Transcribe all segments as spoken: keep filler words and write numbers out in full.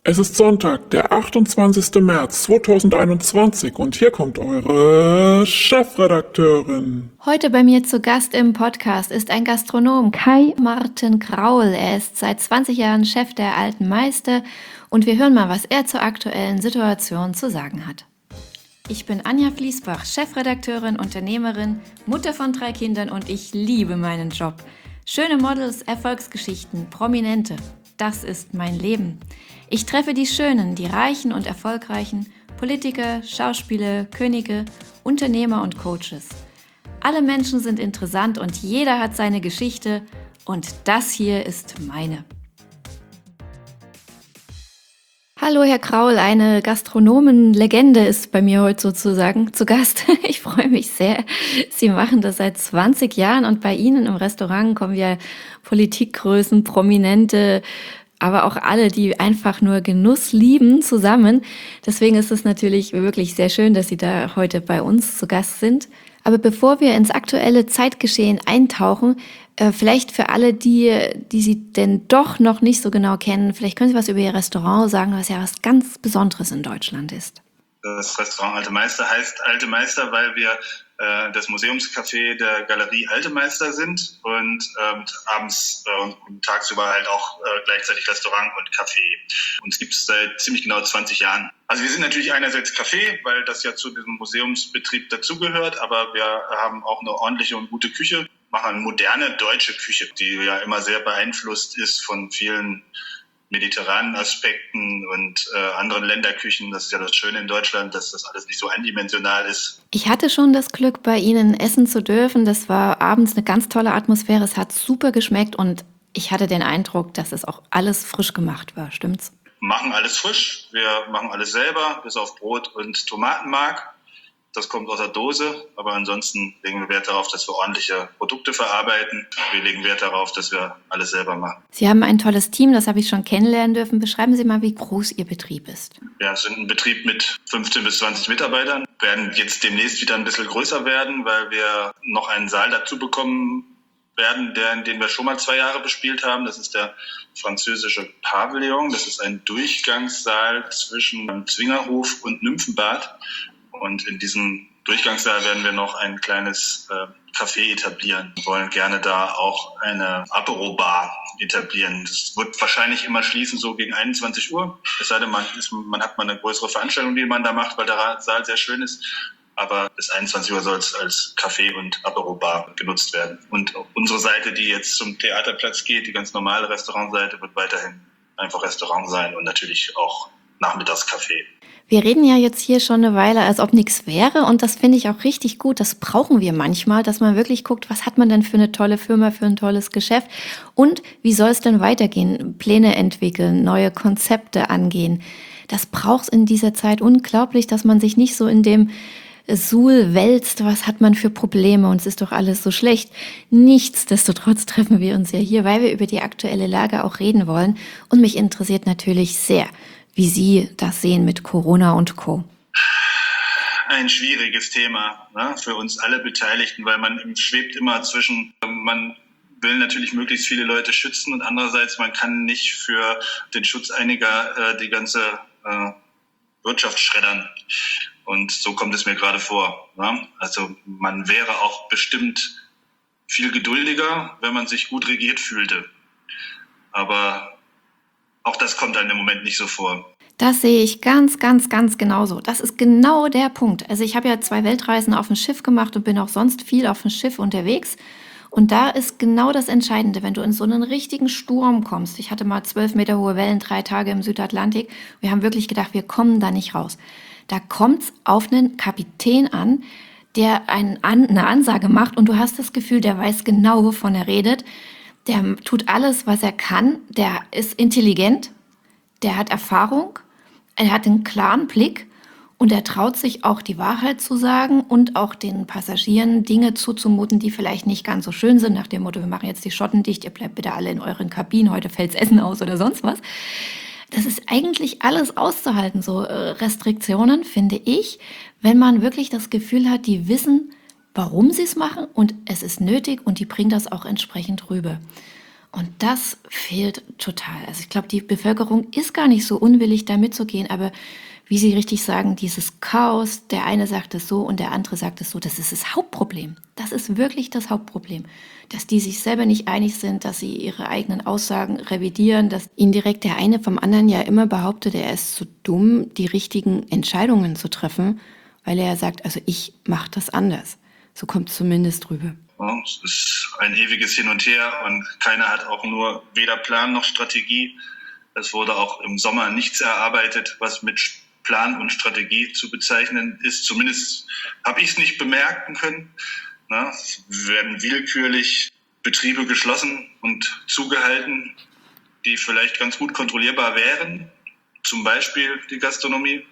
Es ist Sonntag, der achtundzwanzigster März zweitausendeinundzwanzig und hier kommt eure Chefredakteurin. Heute bei mir zu Gast im Podcast ist ein Gastronom, Kai Martin Kraul. Er ist seit zwanzig Jahren Chef der Alten Meister und wir hören mal, was er zur aktuellen Situation zu sagen hat. Ich bin Anja Fließbach, Chefredakteurin, Unternehmerin, Mutter von drei Kindern und ich liebe meinen Job. Schöne Models, Erfolgsgeschichten, Prominente. Das ist mein Leben. Ich treffe die Schönen, die Reichen und Erfolgreichen, Politiker, Schauspieler, Könige, Unternehmer und Coaches. Alle Menschen sind interessant und jeder hat seine Geschichte und das hier ist meine. Hallo Herr Kraul, eine Gastronomenlegende ist bei mir heute sozusagen zu Gast. Ich freue mich sehr. Sie machen das seit zwanzig Jahren und bei Ihnen im Restaurant kommen ja Politikgrößen, Prominente, aber auch alle, die einfach nur Genuss lieben, zusammen. Deswegen ist es natürlich wirklich sehr schön, dass Sie da heute bei uns zu Gast sind. Aber bevor wir ins aktuelle Zeitgeschehen eintauchen, äh, vielleicht für alle, die, die Sie denn doch noch nicht so genau kennen, vielleicht können Sie was über Ihr Restaurant sagen, was ja was ganz Besonderes in Deutschland ist. Das Restaurant Alte Meister heißt Alte Meister, weil wir äh, das Museumscafé der Galerie Alte Meister sind und ähm, abends äh, und tagsüber halt auch äh, gleichzeitig Restaurant und Café. Uns gibt es seit ziemlich genau zwanzig Jahren. Also wir sind natürlich einerseits Café, weil das ja zu diesem Museumsbetrieb dazugehört, aber wir haben auch eine ordentliche und gute Küche, machen eine moderne deutsche Küche, die ja immer sehr beeinflusst ist von vielen mediterranen Aspekten und äh, anderen Länderküchen. Das ist ja das Schöne in Deutschland, dass das alles nicht so eindimensional ist. Ich hatte schon das Glück, bei Ihnen essen zu dürfen. Das war abends eine ganz tolle Atmosphäre. Es hat super geschmeckt und ich hatte den Eindruck, dass es auch alles frisch gemacht war. Stimmt's? Wir machen alles frisch. Wir machen alles selber, bis auf Brot und Tomatenmark. Das kommt aus der Dose, aber ansonsten legen wir Wert darauf, dass wir ordentliche Produkte verarbeiten. Wir legen Wert darauf, dass wir alles selber machen. Sie haben ein tolles Team, das habe ich schon kennenlernen dürfen. Beschreiben Sie mal, wie groß Ihr Betrieb ist. Ja, es sind ein Betrieb mit fünfzehn bis zwanzig Mitarbeitern. Wir werden jetzt demnächst wieder ein bisschen größer werden, weil wir noch einen Saal dazu bekommen werden, der, den wir schon mal zwei Jahre bespielt haben. Das ist der französische Pavillon. Das ist ein Durchgangssaal zwischen Zwingerhof und Nymphenbad. Und in diesem Durchgangssaal werden wir noch ein kleines äh, Café etablieren. Wir wollen gerne da auch eine Apero-Bar etablieren. Das wird wahrscheinlich immer schließen, so gegen einundzwanzig Uhr. Es sei denn, man, ist, man hat mal eine größere Veranstaltung, die man da macht, weil der Saal sehr schön ist. Aber bis einundzwanzig Uhr soll es als Café und Apero-Bar genutzt werden. Und unsere Seite, die jetzt zum Theaterplatz geht, die ganz normale Restaurantseite, wird weiterhin einfach Restaurant sein und natürlich auch Nachmittagscafé. Wir reden ja jetzt hier schon eine Weile, als ob nichts wäre und das finde ich auch richtig gut. Das brauchen wir manchmal, dass man wirklich guckt, was hat man denn für eine tolle Firma, für ein tolles Geschäft und wie soll es denn weitergehen? Pläne entwickeln, neue Konzepte angehen. Das braucht es in dieser Zeit unglaublich, dass man sich nicht so in dem Suhl wälzt, was hat man für Probleme und es ist doch alles so schlecht. Nichtsdestotrotz treffen wir uns ja hier, weil wir über die aktuelle Lage auch reden wollen und mich interessiert natürlich sehr, wie Sie das sehen mit Corona und Co. Ein schwieriges Thema, ne, für uns alle Beteiligten, weil man schwebt immer zwischen, man will natürlich möglichst viele Leute schützen und andererseits, man kann nicht für den Schutz einiger äh, die ganze äh, Wirtschaft schreddern. Und so kommt es mir gerade vor. Ne? Also man wäre auch bestimmt viel geduldiger, wenn man sich gut regiert fühlte. Aber auch das kommt einem im Moment nicht so vor. Das sehe ich ganz, ganz, ganz genauso. Das ist genau der Punkt. Also ich habe ja zwei Weltreisen auf dem Schiff gemacht und bin auch sonst viel auf dem Schiff unterwegs. Und da ist genau das Entscheidende, wenn du in so einen richtigen Sturm kommst. Ich hatte mal zwölf Meter hohe Wellen, drei Tage im Südatlantik. Wir haben wirklich gedacht, wir kommen da nicht raus. Da kommt es auf einen Kapitän an, der ein, eine Ansage macht und du hast das Gefühl, der weiß genau, wovon er redet. Der tut alles, was er kann. Der ist intelligent, der hat Erfahrung, er hat einen klaren Blick und er traut sich auch die Wahrheit zu sagen und auch den Passagieren Dinge zuzumuten, die vielleicht nicht ganz so schön sind, nach dem Motto, wir machen jetzt die Schotten dicht, ihr bleibt bitte alle in euren Kabinen, heute fällt's Essen aus oder sonst was. Das ist eigentlich alles auszuhalten, so Restriktionen, finde ich, wenn man wirklich das Gefühl hat, die wissen, warum sie es machen und es ist nötig und die bringen das auch entsprechend rüber. Und das fehlt total. Also ich glaube, die Bevölkerung ist gar nicht so unwillig, da mitzugehen, aber wie Sie richtig sagen, dieses Chaos, der eine sagt es so und der andere sagt es so, das ist das Hauptproblem. Das ist wirklich das Hauptproblem. Dass die sich selber nicht einig sind, dass sie ihre eigenen Aussagen revidieren, dass indirekt der eine vom anderen ja immer behauptet, er ist zu dumm, die richtigen Entscheidungen zu treffen, weil er sagt, also ich mache das anders. So kommt es zumindest rüber. Ja, es ist ein ewiges Hin und Her und keiner hat auch nur weder Plan noch Strategie. Es wurde auch im Sommer nichts erarbeitet, was mit Plan und Strategie zu bezeichnen ist. Zumindest habe ich es nicht bemerken können. Na, es werden willkürlich Betriebe geschlossen und zugehalten, die vielleicht ganz gut kontrollierbar wären. Zum Beispiel die Gastronomie.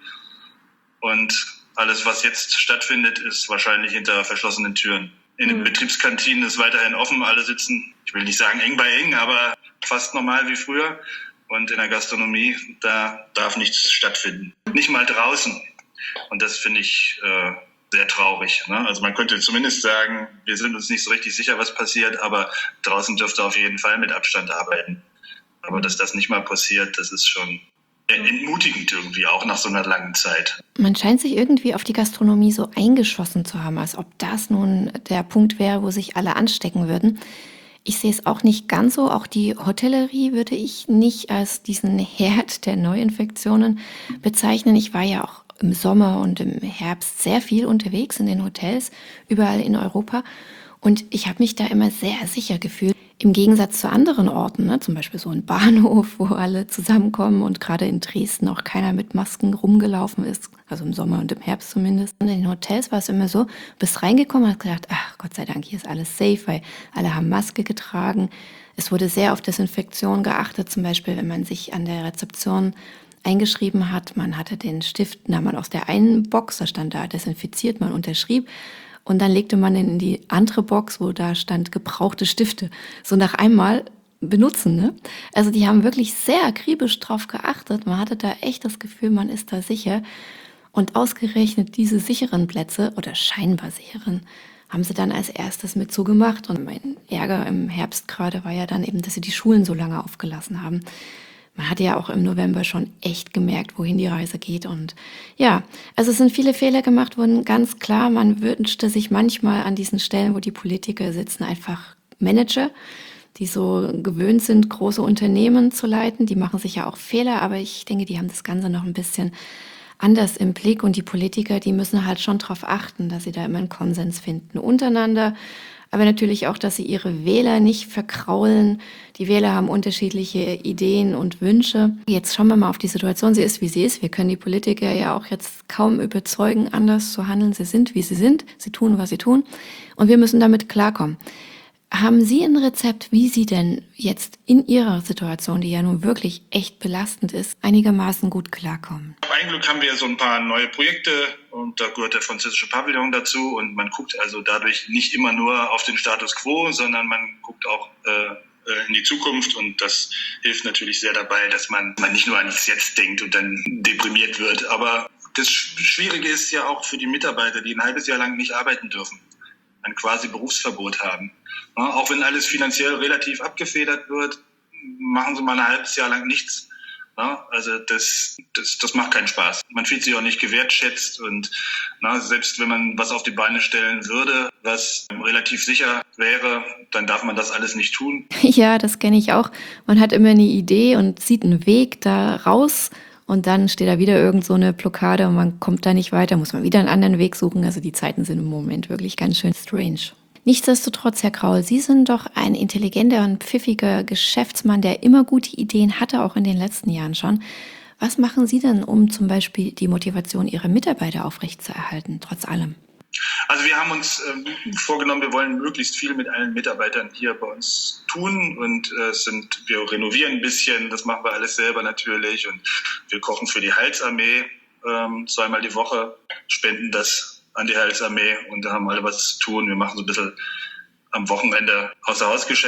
Und alles, was jetzt stattfindet, ist wahrscheinlich hinter verschlossenen Türen. In den Betriebskantinen ist weiterhin offen. Alle sitzen, ich will nicht sagen eng bei eng, aber fast normal wie früher. Und in der Gastronomie, da darf nichts stattfinden. Nicht mal draußen. Und das finde ich äh, sehr traurig. Ne? Also man könnte zumindest sagen, wir sind uns nicht so richtig sicher, was passiert, aber draußen dürfte auf jeden Fall mit Abstand arbeiten. Aber dass das nicht mal passiert, das ist schon entmutigend irgendwie, auch nach so einer langen Zeit. Man scheint sich irgendwie auf die Gastronomie so eingeschossen zu haben, als ob das nun der Punkt wäre, wo sich alle anstecken würden. Ich sehe es auch nicht ganz so. Auch die Hotellerie würde ich nicht als diesen Herd der Neuinfektionen bezeichnen. Ich war ja auch im Sommer und im Herbst sehr viel unterwegs in den Hotels, überall in Europa. Und ich habe mich da immer sehr sicher gefühlt. Im Gegensatz zu anderen Orten, ne? Zum Beispiel so ein Bahnhof, wo alle zusammenkommen und gerade in Dresden auch keiner mit Masken rumgelaufen ist, also im Sommer und im Herbst zumindest. Und in den Hotels war es immer so, du bist reingekommen und hast gedacht, ach Gott sei Dank, hier ist alles safe, weil alle haben Maske getragen. Es wurde sehr auf Desinfektion geachtet, zum Beispiel wenn man sich an der Rezeption eingeschrieben hat, man hatte den Stift, nahm man aus der einen Box, da stand da desinfiziert, man unterschrieb. Und dann legte man ihn in die andere Box, wo da stand gebrauchte Stifte. So nach einmal benutzen, ne? Also die haben wirklich sehr akribisch drauf geachtet. Man hatte da echt das Gefühl, man ist da sicher. Und ausgerechnet diese sicheren Plätze oder scheinbar sicheren haben sie dann als erstes mit zugemacht. Und mein Ärger im Herbst gerade war ja dann eben, dass sie die Schulen so lange aufgelassen haben. Man hat ja auch im November schon echt gemerkt, wohin die Reise geht. Und ja, also es sind viele Fehler gemacht worden, ganz klar. Man wünschte sich manchmal an diesen Stellen, wo die Politiker sitzen, einfach Manager, die so gewöhnt sind, große Unternehmen zu leiten. Die machen sich ja auch Fehler, aber ich denke, die haben das Ganze noch ein bisschen anders im Blick. Und die Politiker, die müssen halt schon darauf achten, dass sie da immer einen Konsens finden untereinander. Aber natürlich auch, dass sie ihre Wähler nicht verkraulen. Die Wähler haben unterschiedliche Ideen und Wünsche. Jetzt schauen wir mal auf die Situation. Sie ist, wie sie ist. Wir können die Politiker ja auch jetzt kaum überzeugen, anders zu handeln. Sie sind, wie sie sind. Sie tun, was sie tun. Und wir müssen damit klarkommen. Haben Sie ein Rezept, wie Sie denn jetzt in Ihrer Situation, die ja nun wirklich echt belastend ist, einigermaßen gut klarkommen? Ein Glück haben wir so ein paar neue Projekte und da gehört der französische Pavillon dazu und man guckt also dadurch nicht immer nur auf den Status quo, sondern man guckt auch äh, in die Zukunft und das hilft natürlich sehr dabei, dass man, man nicht nur ans Jetzt denkt und dann deprimiert wird. Aber das Schwierige ist ja auch für die Mitarbeiter, die ein halbes Jahr lang nicht arbeiten dürfen, ein quasi Berufsverbot haben. Ja, auch wenn alles finanziell relativ abgefedert wird, machen sie mal ein halbes Jahr lang nichts. Ja, also das, das, das macht keinen Spaß. Man fühlt sich auch nicht gewertschätzt und na, selbst wenn man was auf die Beine stellen würde, was relativ sicher wäre, dann darf man das alles nicht tun. Ja, das kenne ich auch. Man hat immer eine Idee und sieht einen Weg da raus und dann steht da wieder irgend so eine Blockade und man kommt da nicht weiter, muss man wieder einen anderen Weg suchen. Also die Zeiten sind im Moment wirklich ganz schön strange. Nichtsdestotrotz, Herr Kraul, Sie sind doch ein intelligenter und pfiffiger Geschäftsmann, der immer gute Ideen hatte, auch in den letzten Jahren schon. Was machen Sie denn, um zum Beispiel die Motivation Ihrer Mitarbeiter aufrechtzuerhalten, trotz allem? Also wir haben uns ähm, vorgenommen, wir wollen möglichst viel mit allen Mitarbeitern hier bei uns tun und äh, sind, wir renovieren ein bisschen, das machen wir alles selber natürlich und wir kochen für die Heilsarmee ähm, zweimal die Woche, spenden das an die Heilsarmee und da haben alle was zu tun. Wir machen so ein bisschen am Wochenende Außer-Haus-Geschäft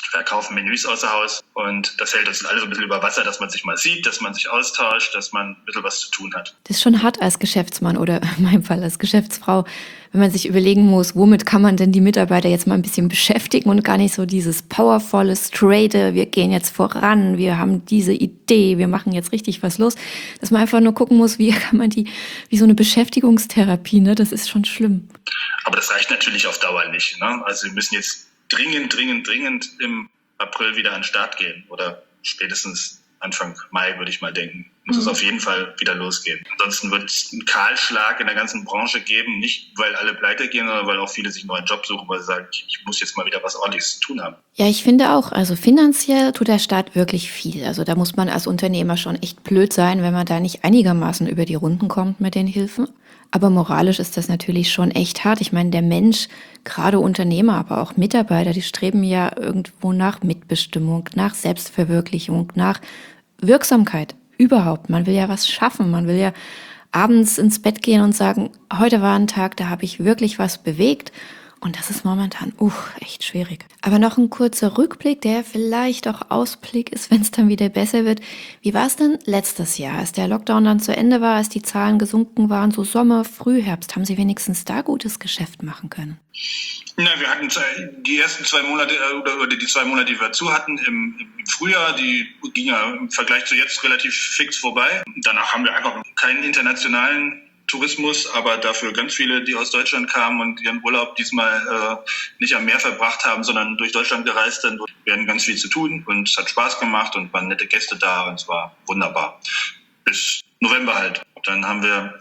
verkaufen Menüs außer Haus und das hält uns alle so ein bisschen über Wasser, dass man sich mal sieht, dass man sich austauscht, dass man ein bisschen was zu tun hat. Das ist schon hart als Geschäftsmann oder in meinem Fall als Geschäftsfrau, wenn man sich überlegen muss, womit kann man denn die Mitarbeiter jetzt mal ein bisschen beschäftigen und gar nicht so dieses powervolle, straighte, wir gehen jetzt voran, wir haben diese Idee, wir machen jetzt richtig was los, dass man einfach nur gucken muss, wie kann man die, wie so eine Beschäftigungstherapie, ne? Das ist schon schlimm. Aber das reicht natürlich auf Dauer nicht, ne? Also wir müssen jetzt dringend, dringend, dringend im April wieder an den Start gehen oder spätestens Anfang Mai, würde ich mal denken. Muss es auf jeden Fall wieder losgehen. Ansonsten wird es einen Kahlschlag in der ganzen Branche geben, nicht weil alle pleite gehen, sondern weil auch viele sich einen neuen Job suchen, weil sie sagen, ich muss jetzt mal wieder was Ordentliches zu tun haben. Ja, ich finde auch, also finanziell tut der Staat wirklich viel. Also da muss man als Unternehmer schon echt blöd sein, wenn man da nicht einigermaßen über die Runden kommt mit den Hilfen. Aber moralisch ist das natürlich schon echt hart. Ich meine, der Mensch, gerade Unternehmer, aber auch Mitarbeiter, die streben ja irgendwo nach Mitbestimmung, nach Selbstverwirklichung, nach Wirksamkeit. Überhaupt. Man will ja was schaffen. Man will ja abends ins Bett gehen und sagen, heute war ein Tag, da habe ich wirklich was bewegt. Und das ist momentan, uh, echt schwierig. Aber noch ein kurzer Rückblick, der vielleicht auch Ausblick ist, wenn es dann wieder besser wird. Wie war es denn letztes Jahr, als der Lockdown dann zu Ende war, als die Zahlen gesunken waren, so Sommer, Frühherbst? Haben Sie wenigstens da gutes Geschäft machen können? Na, wir hatten die ersten zwei Monate oder, oder die zwei Monate, die wir zu hatten im, im Frühjahr, die ging ja im Vergleich zu jetzt relativ fix vorbei. Danach haben wir einfach keinen internationalen Tourismus, aber dafür ganz viele, die aus Deutschland kamen und ihren Urlaub diesmal äh, nicht am Meer verbracht haben, sondern durch Deutschland gereist sind. Wir hatten ganz viel zu tun und es hat Spaß gemacht und waren nette Gäste da und es war wunderbar. Bis November halt. Dann haben wir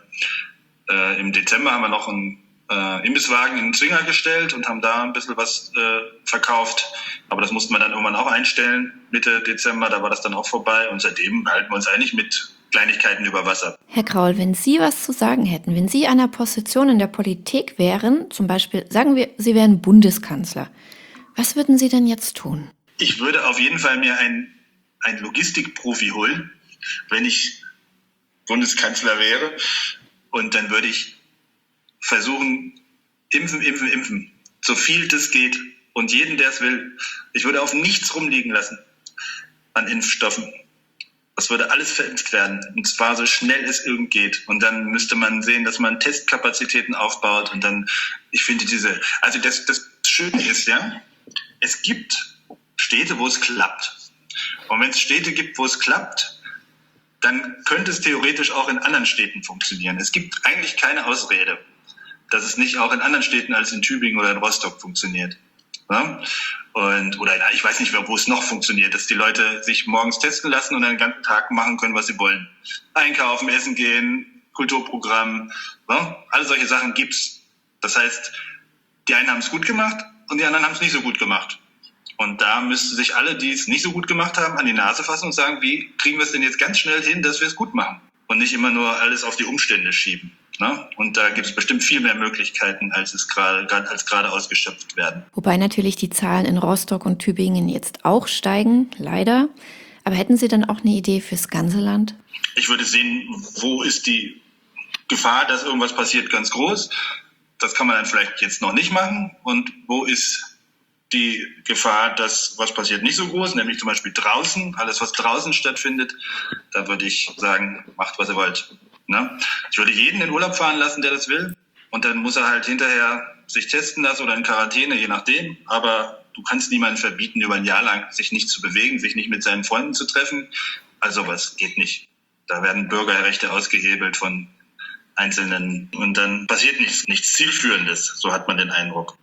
äh, im Dezember haben wir noch einen äh, Imbisswagen in den Zwinger gestellt und haben da ein bisschen was äh, verkauft. Aber das mussten wir dann irgendwann auch einstellen, Mitte Dezember, da war das dann auch vorbei und seitdem halten wir uns eigentlich mit Kleinigkeiten über Wasser. Herr Kraul, wenn Sie was zu sagen hätten, wenn Sie an einer Position in der Politik wären, zum Beispiel, sagen wir, Sie wären Bundeskanzler, was würden Sie denn jetzt tun? Ich würde auf jeden Fall mir einen, einen Logistikprofi holen, wenn ich Bundeskanzler wäre. Und dann würde ich versuchen, impfen, impfen, impfen, so viel das geht. Und jeden, der es will. Ich würde auf nichts rumliegen lassen an Impfstoffen. Das würde alles verimpft werden, und zwar so schnell es irgend geht. Und dann müsste man sehen, dass man Testkapazitäten aufbaut. Und dann, ich finde diese, also das, das Schöne ist ja, es gibt Städte, wo es klappt. Und wenn es Städte gibt, wo es klappt, dann könnte es theoretisch auch in anderen Städten funktionieren. Es gibt eigentlich keine Ausrede, dass es nicht auch in anderen Städten als in Tübingen oder in Rostock funktioniert. Ja? Und, oder ich weiß nicht, wo es noch funktioniert, dass die Leute sich morgens testen lassen und dann den ganzen Tag machen können, was sie wollen. Einkaufen, essen gehen, Kulturprogramm, ja? Alle solche Sachen gibt's. Das heißt, die einen haben es gut gemacht und die anderen haben es nicht so gut gemacht. Und da müssten sich alle, die es nicht so gut gemacht haben, an die Nase fassen und sagen, wie kriegen wir es denn jetzt ganz schnell hin, dass wir es gut machen? Und nicht immer nur alles auf die Umstände schieben. Ne? Und da gibt es bestimmt viel mehr Möglichkeiten, als es gerade als gerade ausgeschöpft werden. Wobei natürlich die Zahlen in Rostock und Tübingen jetzt auch steigen, leider. Aber hätten Sie dann auch eine Idee fürs ganze Land? Ich würde sehen, wo ist die Gefahr, dass irgendwas passiert, ganz groß. Das kann man dann vielleicht jetzt noch nicht machen. Und wo ist die Gefahr, dass was passiert, nicht so groß, nämlich zum Beispiel draußen, alles was draußen stattfindet, da würde ich sagen, macht was ihr wollt. Ne? Ich würde jeden in Urlaub fahren lassen, der das will, und dann muss er halt hinterher sich testen lassen oder in Quarantäne, je nachdem, aber du kannst niemandem verbieten, über ein Jahr lang sich nicht zu bewegen, sich nicht mit seinen Freunden zu treffen, also was geht nicht. Da werden Bürgerrechte ausgehebelt von Einzelnen und dann passiert nichts, nichts Zielführendes, so hat man den Eindruck.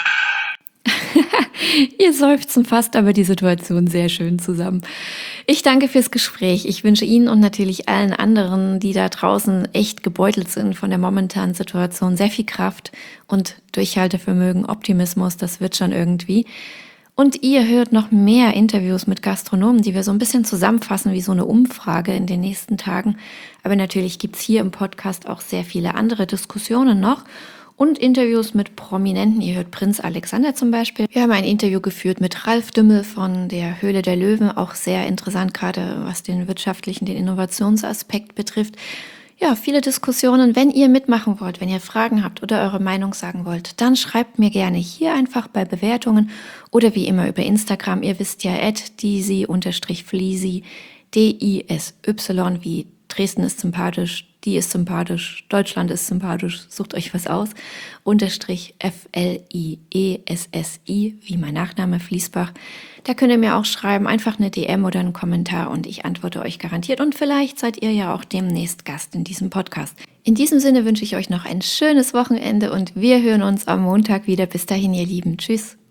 Ihr Seufzen fasst aber die Situation sehr schön zusammen. Ich danke fürs Gespräch. Ich wünsche Ihnen und natürlich allen anderen, die da draußen echt gebeutelt sind von der momentanen Situation, sehr viel Kraft und Durchhaltevermögen, Optimismus, das wird schon irgendwie. Und ihr hört noch mehr Interviews mit Gastronomen, die wir so ein bisschen zusammenfassen wie so eine Umfrage in den nächsten Tagen. Aber natürlich gibt's hier im Podcast auch sehr viele andere Diskussionen noch. Und Interviews mit Prominenten. Ihr hört Prinz Alexander zum Beispiel. Wir haben ein Interview geführt mit Ralf Dümmel von der Höhle der Löwen. Auch sehr interessant, gerade was den wirtschaftlichen, den Innovationsaspekt betrifft. Ja, viele Diskussionen. Wenn ihr mitmachen wollt, wenn ihr Fragen habt oder eure Meinung sagen wollt, dann schreibt mir gerne hier einfach bei Bewertungen oder wie immer über Instagram. Ihr wisst ja, at disi-fleasy, D I S Y wie Dresden ist sympathisch, die ist sympathisch, Deutschland ist sympathisch, sucht euch was aus, unterstrich F L I E S S I, wie mein Nachname Fließbach. Da könnt ihr mir auch schreiben, einfach eine D M oder einen Kommentar und ich antworte euch garantiert. Und vielleicht seid ihr ja auch demnächst Gast in diesem Podcast. In diesem Sinne wünsche ich euch noch ein schönes Wochenende und wir hören uns am Montag wieder. Bis dahin, ihr Lieben. Tschüss.